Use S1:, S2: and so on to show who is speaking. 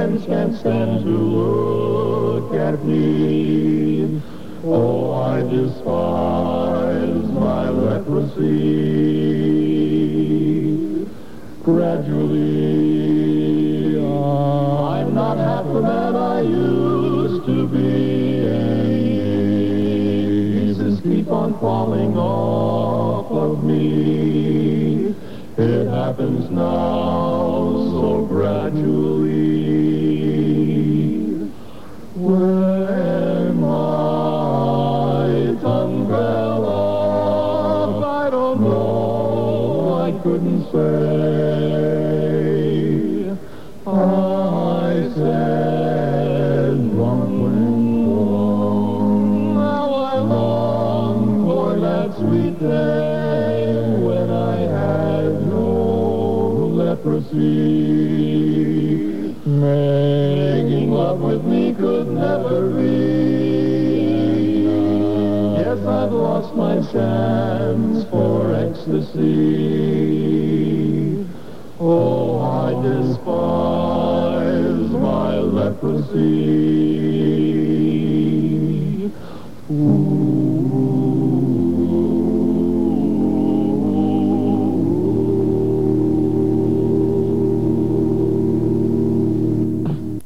S1: friends can't stand to look at me. Oh, I despise my leprosy. Gradually, I'm not half the man I used to be. Pieces keep on falling off of me. It happens now so gradually. When my tongue fell off, I don't know, I couldn't say. I said mumbling along, how I long for that sweet day when I had no leprosy. Making love with me could never be. Yes, I've lost my chance for ecstasy. Oh, I despise my leprosy. Ooh.